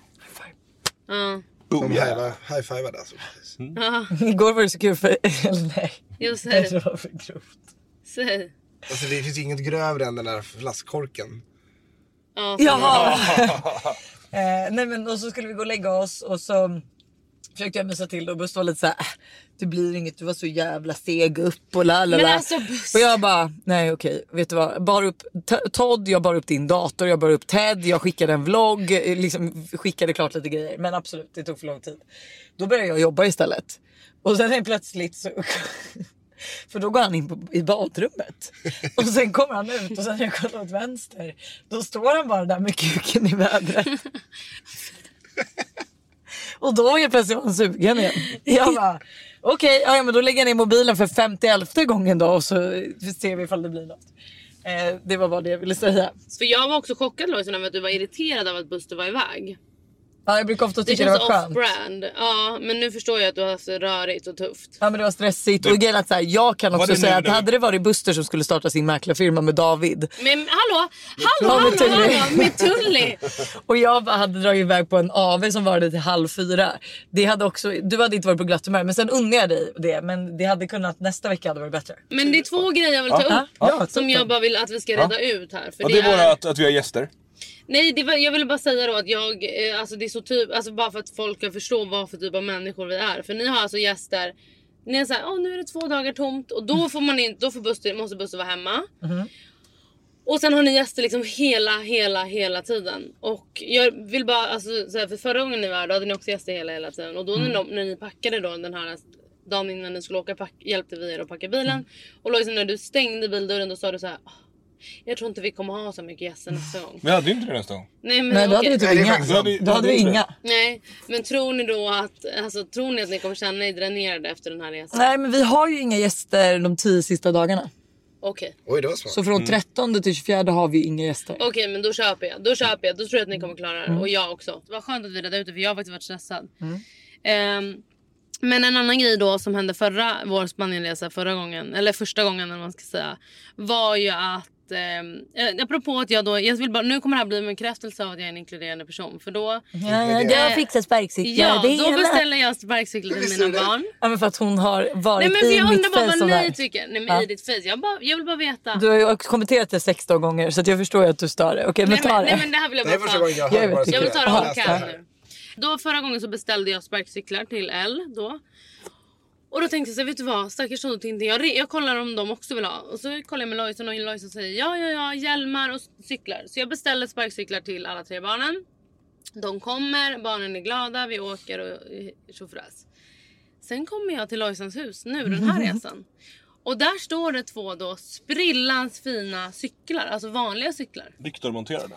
De high-fivade alltså. Igår var det så kul för... Eller nej. Jo, säg. Det var för grovt. Säg. Alltså det finns inget grövre än den där flaskkorken. Jaha! Nej men och så skulle vi gå och lägga oss och så försökte jag mysa till det och Buster var lite såhär, det blir inget, du var så jävla seg upp och lalala. Men alltså, och jag bara, nej okej, vet du vad, bara upp Todd, jag bara upp din dator, jag bara upp Ted, jag skickade en vlogg, liksom skickade klart lite grejer, men absolut, det tog för lång tid. Då började jag jobba istället. Och sen är plötsligt så... För då går han in i badrummet. Och sen kommer han ut och sen när jag kollar åt vänster, då står han bara där med kuken i vädret. Och då är plötsligt han sugen igen. Jag bara, okej, ja, men då lägger jag ner mobilen för 50:e gången då och så ser vi ifall det blir något. Det var bara det jag ville säga. För jag var också chockad Lojsan över att du var irriterad av att Buster var iväg. Ja, jag brukar ofta tycka det var skönt. Off-brand. Ja, men nu förstår jag att du har haft rörigt och tufft. Ja, men det var stressigt. Och grejen att så här, jag kan också säga att hade det varit Buster som skulle starta sin mäklarfirma med David. Men hallå, med Tully. Och jag hade dragit iväg på en AV som varade till 3:30. Det hade också, du hade inte varit på glatt humör, men sen unnar jag dig det. Men det hade kunnat, nästa vecka hade varit bättre. Men det är 2 grejer jag vill ta upp som jag bara vill att vi ska reda ut här. För det är bara att vi har gäster. Nej, jag vill bara säga då att alltså det är så typ, alltså bara för att folk kan förstå vad för typ av människor vi är. För ni har alltså gäster, ni är såhär, nu är det 2 dagar tomt och då får man inte, måste Buster vara hemma. Och sen har ni gäster liksom hela tiden. Och jag vill bara, alltså såhär, för förra gången ni var då hade ni också gäster hela tiden. Och då när ni packade då den här dagen innan ni skulle åka hjälpte vi er att packa bilen. Och Lojsan, när du stängde bildörren då sa du så här: jag tror inte vi kommer ha så mycket gäster nästa gång. Men jag hade inte det nästa gång. Nej, då hade vi typ inga. Då hade vi inga. Nej, men tror ni då tror ni att ni kommer känna er dränerade efter den här resan? Nej, men vi har ju inga gäster de 10 sista dagarna. Okej. Oj, det var smart. Så från 13 till 24 har vi inga gäster. Okej, men då köper jag. Då tror jag att ni kommer klara det. Och jag också. Det var skönt att vi redde ut det, för jag har faktiskt varit stressad. Men en annan grej då som hände vår Spanienresa förra gången, eller första gången eller man ska säga, var ju att apropå att jag vill bara, nu kommer det här bli en bekräftelse av att jag är en inkluderande person, för då jag fixar sparkcyklar. Ja, då beställer jag sparkcyklar till mina barn. Ja, men för att hon har varit i mitt face. Nej, men jag undrar bara vad ni tycker. Nej, men i ditt face. Jag vill bara veta. Du har ju kommenterat det 16 gånger, så att jag förstår ju att du stör det. Okej, men ta det. Nej, men det här vill jag bara ta. Jag vill ta det av kan nu. Då förra gången så beställde jag sparkcyklar till L då. Och då tänkte jag så, vet du vad, stackars hon tänkte jag kollar om de också vill ha. Och så kollar jag med Lojsan och Lojsan säger ja, hjälmar och cyklar. Så jag beställde sparkcyklar till alla 3 barnen. De kommer, barnen är glada, vi åker och tjofräs. Sen kommer jag till Lojsans hus nu den här resan. Och där står det 2 då sprillans fina cyklar, alltså vanliga cyklar. Viktor monterade.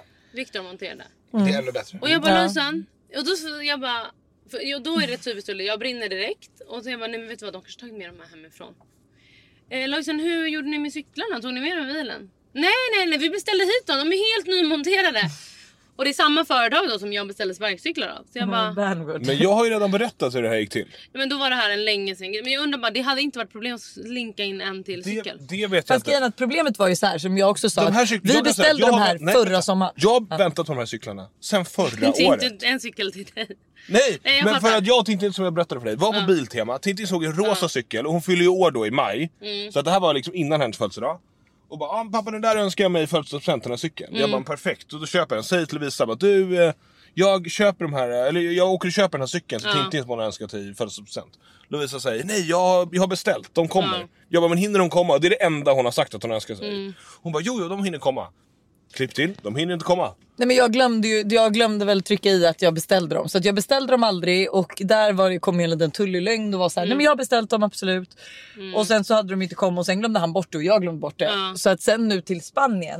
Det är ännu bättre. Och jag bara Lojsan, och då jag bara... då är det typiskt, jag brinner direkt. Och så jag bara, nej men vet du vad, de kanske tagit med dem här hemifrån. Lojsan, hur gjorde ni med cyklarna? Tog ni med dem i bilen? Nej, vi beställde hit dem, de är helt nymonterade. Och det är samma företag då som jag beställde sparkcyklar av. Så jag bara... Men jag har ju redan berättat hur det här gick till. Men då var det här en länge sedan. Men jag undrar bara, det hade inte varit problem att linka in en till cykel. Det vet jag inte. Att problemet var ju så här, som jag också sa. Vi beställde de här förra sommaren. Jag har väntat på de här cyklarna sen förra året. Det är inte en cykel till dig. Nej, men för att jag och Tintin, som jag berättade för dig, var på Biltema. Tintin såg en rosa cykel och hon fyller ju år då i maj. Så att det här var liksom innan hennes födelsedag. Och bara, pappa, den där önskar jag mig i födelsedagspresent, den här cykeln. Jag bara, perfekt. Och då köper jag den. Säger till Lisa bara, du, jag köper de här, eller jag åker och köper den här cykeln till Tintin som hon önskar till i födelsedagspresent. Lovisa säger, nej, jag har beställt, de kommer. Jag bara, men hinner de komma? Det är det enda hon har sagt att hon önskar sig. Hon bara, jo, de hinner komma. Klipp till, de hinner inte komma. Nej, men jag glömde väl trycka i att jag beställde dem. Så att jag beställde dem aldrig. Och där kom en liten tullig lögn. Och var så här, nej men jag har beställt dem absolut. Och sen så hade de inte kommit. Och sen glömde han bort det och jag glömde bort det. Så att sen nu till Spanien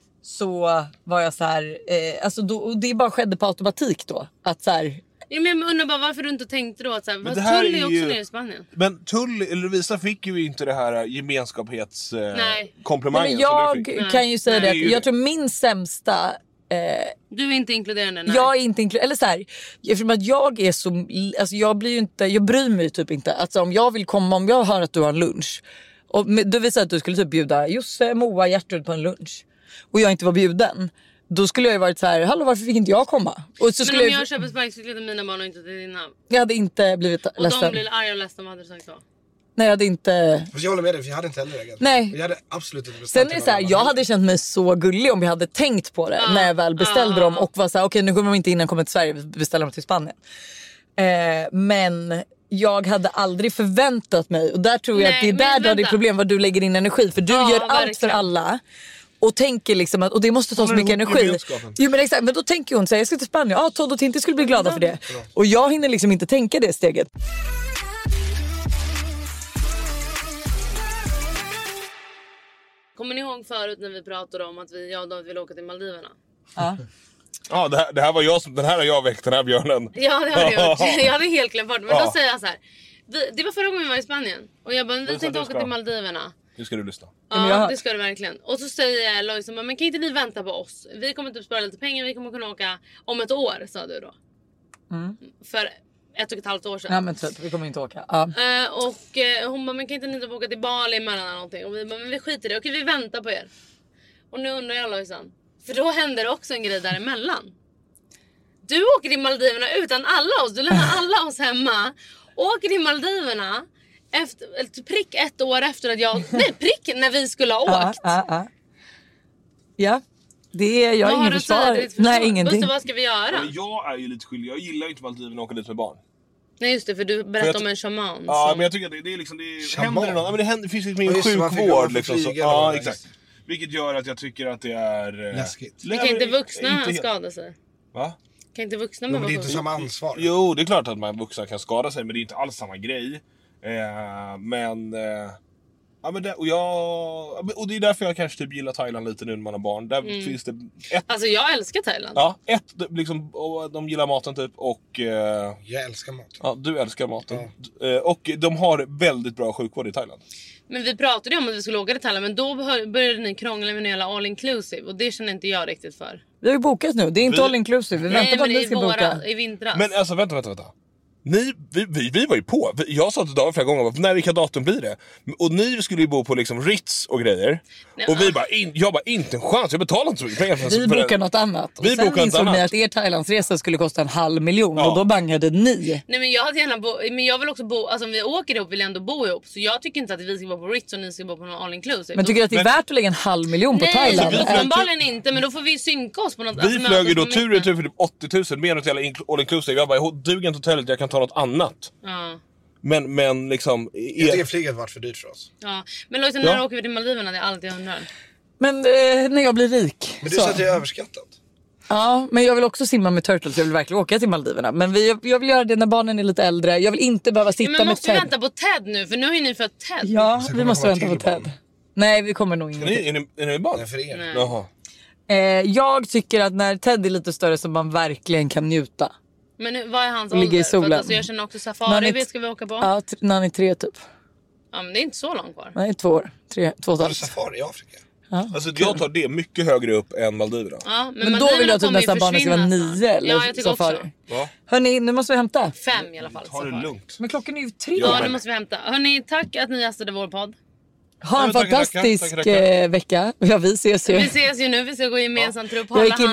så var jag så här, alltså då, det bara skedde på automatik då. Att så här... Ja, men jag undrar bara varför du inte tänkte då att så här, Tull är också nere i Spanien. Men Lovisa fick ju inte det här gemenskapskomplimangen. Men jag kan ju säga det att jag tror min sämsta... du är inte inkluderande. Nej. Jag är inte inkluderande. Eller så här, eftersom att jag är så... Alltså jag bryr mig typ inte. Alltså om jag vill komma, om jag hör att du har en lunch. Och du visade att du skulle typ bjuda Josse, Moa, Gertrud på en lunch. Och jag inte var bjuden. Då skulle jag ju varit så här, hallå, varför fick inte jag komma? Och så men om jag köper sparkcyklar till mina barn och inte till dina? Jag hade inte blivit ledsen. Och de blir arga och ledsna, vad hade du sagt så? Nej, jag hade inte... Jag håller med dig, för jag hade inte heller reagerat. Nej. Jag hade absolut inte bestämt. Sen är det så här, jag hade känt mig så gullig om jag hade tänkt på det när jag väl beställde dem. Och var så här, okej, nu kommer de inte innan jag kommer till Sverige, beställer dem till Spanien. Men... jag hade aldrig förväntat mig. Och där tror jag att det är där du har ditt problem, vad du lägger in energi. För du gör allt för alla. Och tänker liksom att, och det måste ta så mycket energi. Jo, men exakt, men då tänker hon så här, jag ska till Spanien. Todd och Tintin skulle bli glada för det. Och jag hinner liksom inte tänka det steget. Kommer ni ihåg förut när vi pratade om att jag och David vill åka till Maldiverna? Ja. Ja, det här var jag som, den här har jag väckt, den här björnen. Ja, det har du gjort. Jag hade helt glömt bort. Men då säger jag så här. Det var förra gången vi var i Spanien. Och jag bara, vi tänkte åka till Maldiverna. Nu ska du lyssna. Ja, det ska du verkligen. Och så säger Lojsan, men kan inte ni vänta på oss? Vi kommer typ spara lite pengar, vi kommer kunna åka om ett år, sa du då. För 1,5 år sedan. Ja, men typ, vi kommer inte åka. Och hon bara, men kan inte ni typ åka till Bali emellan eller någonting? Och vi bara, men vi skiter i det. Okej, vi väntar på er. Och nu undrar jag, Lojsan. För då händer det också en grej däremellan. Du åker till Maldiverna utan alla oss. Du lämnar alla oss hemma. Åker till Maldiverna efter, prick 1 år efter att jag... Nej, prick när vi skulle ha åkt. Ja, det är jag ingen försvar. Nej, ingenting. Buster, vad ska vi göra? Men jag är ju lite skyldig. Jag gillar ju inte Maldiverna och åka dit med barn. Nej, just det, för du berättade om en shaman. Ja, men jag tycker att det är liksom... händer det något. Ja, men det finns liksom ingen sjukvård. Liksom, så. Ja, exakt. Vilket gör att jag tycker att det är... läskigt. Men kan inte vuxna skada sig? Va? Kan inte vuxna men det är inte samma ansvar. Jo, det är klart att man vuxna kan skada sig, men det är inte alls samma grej. Ja, men det, och det är därför jag kanske typ gillar Thailand lite nu när man har barn. Där finns det Alltså jag älskar Thailand. Ja, liksom, och de gillar maten typ och... jag älskar mat. Ja, du älskar maten. Ja. Och de har väldigt bra sjukvård i Thailand. Men vi pratade ju om att vi skulle åka till Thailand, men då började ni krångla med hela all inclusive. Och det känner inte jag riktigt för. Vi har ju bokat nu, det är inte all inclusive. Vi väntar på att vi ska boka. I vintras. Men alltså vänta. Vi var ju på. Jag sa till David flera gånger, när vilka datum blir det? Och ni skulle ju bo på liksom Ritz och grejer. Nej, och jag bara, inte en chans. Jag betalar inte så mycket pengar för vi bokar något annat. Och sen insåg ni att er Thailandsresa skulle kosta 500 000. Och då bangade ni. Nej, men jag hade gärna men jag vill också bo. Alltså om vi åker ihop vill jag ändå bo ihop. Så jag tycker inte att vi ska bo på Ritz och ni ska bo på någon all inclusive. Men tycker du att det är värt att lägga 500 000 på Thailand? Nej, uppenbarligen inte. Men då får vi synka oss på något. Vi flög ju då tur för typ 80 000 mer till all inclusive. Jag bara, duger inte hotellet, jag kan ta något annat. Ja. Men liksom... Jag tycker flyget varit för dyrt för oss. Ja. Men Lojsan, när åker vi till Maldiverna? Det är alltid jag undrar. Men när jag blir rik. Men du sa att det är överskattat. Ja, men jag vill också simma med turtles. Jag vill verkligen åka till Maldiverna. Men jag vill göra det när barnen är lite äldre. Jag vill inte behöva sitta med Ted. Men måste vi vänta på Ted nu? För nu har ju ni fått Ted. Ja, vi måste vänta på Ted. Nej, vi kommer nog inte. Är ni barn? Nej, för er. Jaha. Jag tycker att när Ted är lite större så man verkligen kan njuta. Men vad är hans ålder? Ligger i solen. För alltså, jag känner också safari, ska vi åka på? Ja, när han är 3 typ. Ja, men det är inte så långt kvar. Nej, 2 år. 2,5. Safari i Afrika. Ja. Alltså jag tar det mycket högre upp än Maldiverna. Ja, men då vill jag typ nästan barnen ska vara 9 eller ja, jag tycker safari. Också. Ja. Hörrni, nu måste vi hämta. 5 i alla fall. Ta det lugnt. Men klockan är ju 3. Ja, nu måste vi hämta. Hörni, tack att ni gästade vår podd. Ha en fantastisk vecka. Ja, vi ses ju. Vi ses ju nu, vi ska gå gemensamt upp. Jag gick in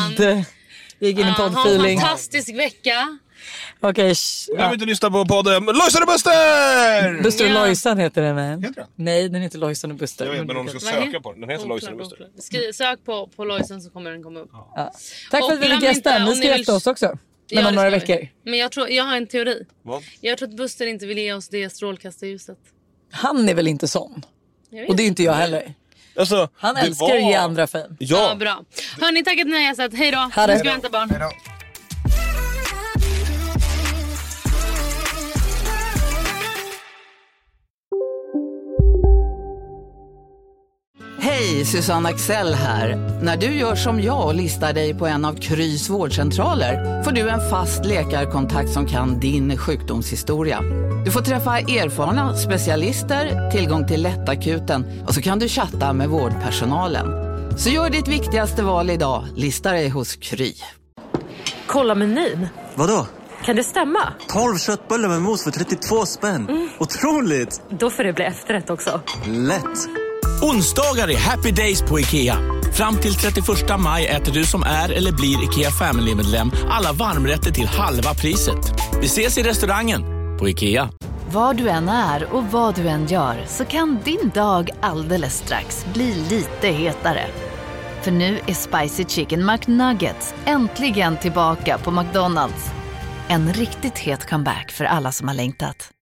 i poddfeeling. Ha en fantastisk vecka. Okej. Jag vill inte lyssna på podden. Lojsan och Buster! Buster och Lojsan heter den. Heter den? Nej, den heter Lojsan och Buster. Jag vet, men om du ska söka på den. Den heter Lojsan och Buster. Sök på Lojsan så kommer den komma upp. Ja. Tack för att vi fick gästa. Ni ska hjälpa oss också. Men om några veckor. Men jag har en teori. Vad? Jag tror att Buster inte vill ge oss det strålkastarljuset. Han är väl inte sån. Och det är inte jag heller. Alltså, han älskar att ge andra fame. Ja, bra. Hörni, tack att ni har gästat. Hej då. Nu ska vi vänta barn. Hej då. Hej, Susanne Axel här. När du gör som jag och listar dig på en av Krys vårdcentraler får du en fast läkarkontakt som kan din sjukdomshistoria. Du får träffa erfarna specialister, tillgång till lättakuten och så kan du chatta med vårdpersonalen. Så gör ditt viktigaste val idag, lista dig hos Kry. Kolla menyn. Vadå? Kan det stämma? 12 köttbullar med mos för 32 spänn. Otroligt! Då får det bli efterrätt också. Lätt! Onsdagar är happy days på IKEA. Fram till 31 maj äter du som är eller blir IKEA Family-medlem alla varmrätter till halva priset. Vi ses i restaurangen på IKEA. Var du än är och vad du än gör så kan din dag alldeles strax bli lite hetare. För nu är Spicy Chicken McNuggets äntligen tillbaka på McDonald's. En riktigt het comeback för alla som har längtat.